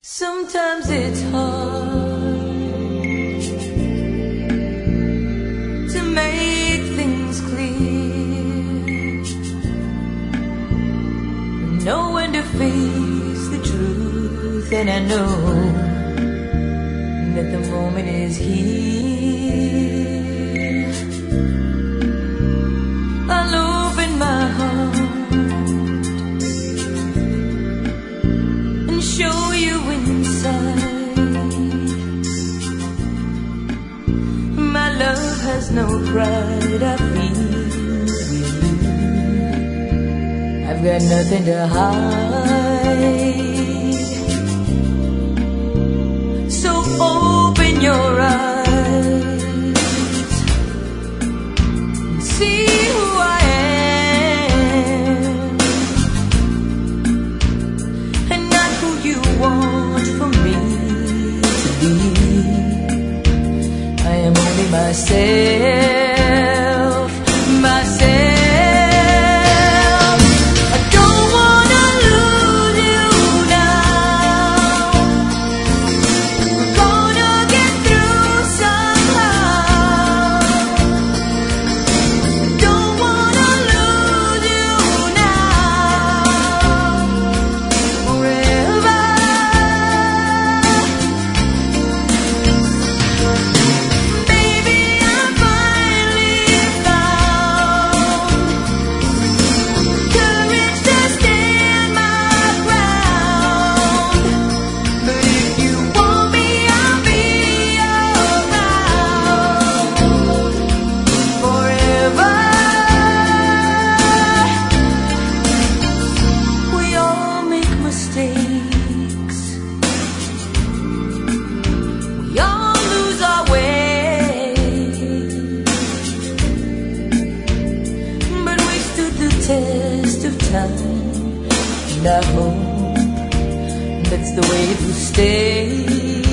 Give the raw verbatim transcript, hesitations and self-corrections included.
Sometimes it's hard to make things clear, know when to face the truth, and I know that the moment is here. I'll open my heart and show you inside. My love has no pride, I feel with you. I've got nothing to hide. So open your eyes and see who I am, and not who you want for me to be. I am only myself, myself. I don't wanna lose you now. We're gonna get through somehow. I don't wanna lose you now. Forever. Baby, I finally found courage to stand my ground. But if you want me, I'll be around forever. We all make mistakes. We all lose our way. But we stood the test of time, and I hope that's the way to stay.